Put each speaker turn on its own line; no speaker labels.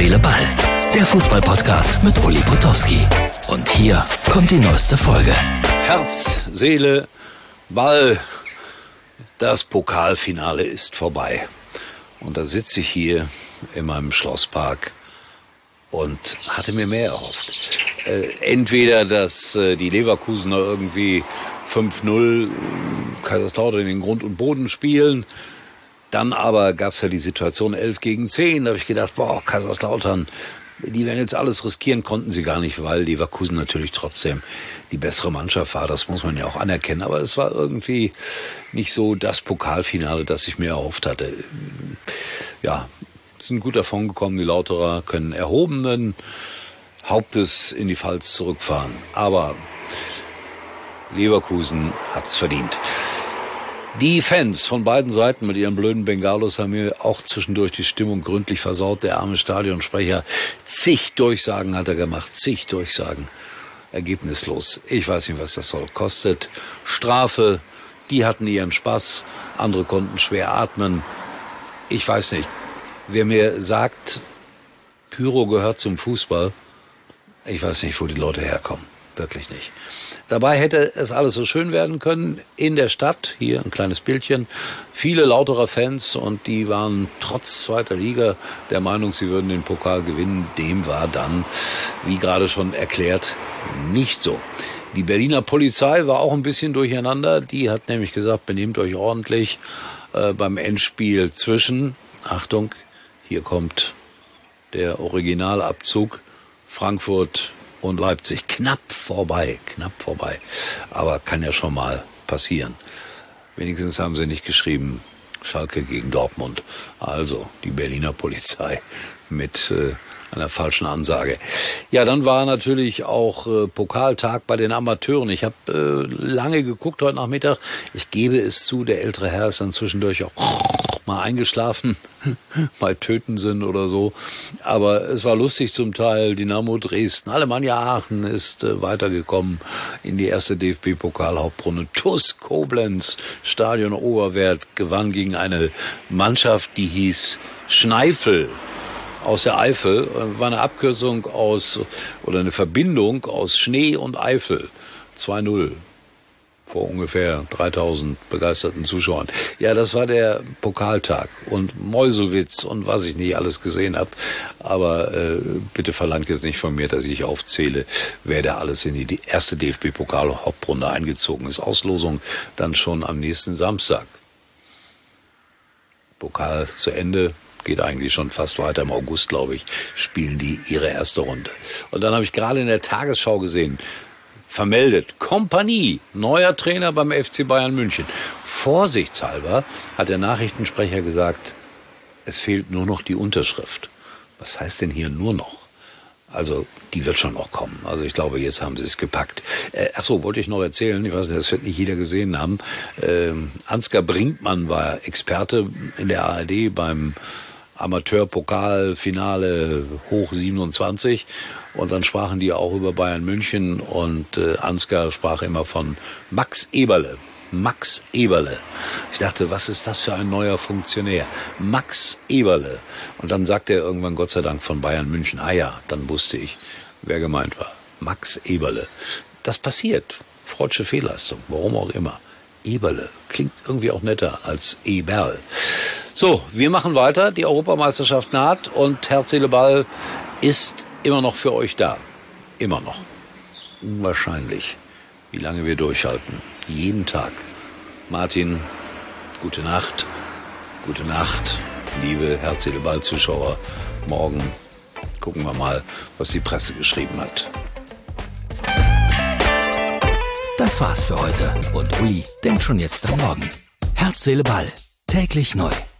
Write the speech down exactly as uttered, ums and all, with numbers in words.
Seele, Ball. Der Fußball-Podcast mit Uli Potowski. Und hier kommt die neueste Folge.
Herz, Seele, Ball. Das Pokalfinale ist vorbei. Und da sitze ich hier in meinem Schlosspark und hatte mir mehr erhofft. Äh, entweder, dass äh, die Leverkusener irgendwie fünf null Kaiserslautern in den Grund und Boden spielen. Dann aber gab es ja die Situation elf gegen zehn. Da habe ich gedacht, boah, Kaiserslautern, die werden jetzt alles riskieren, konnten sie gar nicht, weil Leverkusen natürlich trotzdem die bessere Mannschaft war. Das muss man ja auch anerkennen. Aber es war irgendwie nicht so das Pokalfinale, das ich mir erhofft hatte. Ja, sind gut davon gekommen. Die Lauterer können erhobenen Hauptes in die Pfalz zurückfahren. Aber Leverkusen hat's verdient. Die Fans von beiden Seiten mit ihren blöden Bengalos haben mir auch zwischendurch die Stimmung gründlich versaut. Der arme Stadionsprecher, zig Durchsagen hat er gemacht, zig Durchsagen. Ergebnislos. Ich weiß nicht, was das soll. Kostet Strafe. Die hatten ihren Spaß. Andere konnten schwer atmen. Ich weiß nicht. Wer mir sagt, Pyro gehört zum Fußball, ich weiß nicht, wo die Leute herkommen. Wirklich nicht. Dabei hätte es alles so schön werden können in der Stadt. Hier ein kleines Bildchen. Viele Lauterer Fans und die waren trotz zweiter Liga der Meinung, sie würden den Pokal gewinnen. Dem war dann, wie gerade schon erklärt, nicht so. Die Berliner Polizei war auch ein bisschen durcheinander. Die hat nämlich gesagt, benehmt euch ordentlich äh, beim Endspiel zwischen, Achtung, hier kommt der Originalabzug, Frankfurt und Leipzig. Knapp vorbei, knapp vorbei. Aber kann ja schon mal passieren. Wenigstens haben sie nicht geschrieben, Schalke gegen Dortmund. Also die Berliner Polizei mit äh, einer falschen Ansage. Ja, dann war natürlich auch äh, Pokaltag bei den Amateuren. Ich habe äh, lange geguckt heute Nachmittag. Ich gebe es zu, der ältere Herr ist dann zwischendurch auch mal eingeschlafen, bei Tötensen oder so. Aber es war lustig zum Teil. Dynamo Dresden, Alemannia Aachen ist äh, weitergekommen in die erste D F B-Pokal-Hauptrunde. T U S Koblenz, Stadion Oberwert, gewann gegen eine Mannschaft, die hieß Schneifel. Aus der Eifel, war eine Abkürzung aus, oder eine Verbindung aus Schnee und Eifel. zwei null. Vor ungefähr dreitausend begeisterten Zuschauern. Ja, das war der Pokaltag. Und Meuselwitz und was ich nicht alles gesehen habe. Aber äh, bitte verlangt jetzt nicht von mir, dass ich aufzähle, wer da alles in die erste D F B-Pokal-Hauptrunde eingezogen ist. Auslosung dann schon am nächsten Samstag. Pokal zu Ende. Geht eigentlich schon fast weiter. Im August, glaube ich, spielen die ihre erste Runde. Und dann habe ich gerade in der Tagesschau gesehen, vermeldet, Kompanie, neuer Trainer beim F C Bayern München. Vorsichtshalber hat der Nachrichtensprecher gesagt, es fehlt nur noch die Unterschrift. Was heißt denn hier nur noch? Also, die wird schon noch kommen. Also, ich glaube, jetzt haben sie es gepackt. Äh, ach so, wollte ich noch erzählen. Ich weiß nicht, das wird nicht jeder gesehen haben. Ähm, Ansgar Brinkmann war Experte in der A R D beim Amateurpokalfinale hoch siebenundzwanzig. Und dann sprachen die auch über Bayern München. Und äh, Ansgar sprach immer von Max Eberle. Max Eberle. Ich dachte, was ist das für ein neuer Funktionär? Max Eberle. Und dann sagte er irgendwann, Gott sei Dank, von Bayern München. Ah ja, dann wusste ich, wer gemeint war. Max Eberle. Das passiert. Freudsche Fehlleistung. Warum auch immer. Eberle. Klingt irgendwie auch netter als Eberl. So, wir machen weiter. Die Europameisterschaft naht und Herz, Seele, Ball ist immer noch für euch da. Immer noch. Unwahrscheinlich, wie lange wir durchhalten. Jeden Tag. Martin, gute Nacht. Gute Nacht, liebe Herz, Seele, Ball Zuschauer. Morgen gucken wir mal, was die Presse geschrieben hat.
Das war's für heute. Und Uli denkt schon jetzt am Morgen. Herz, Seele, Ball. Täglich neu.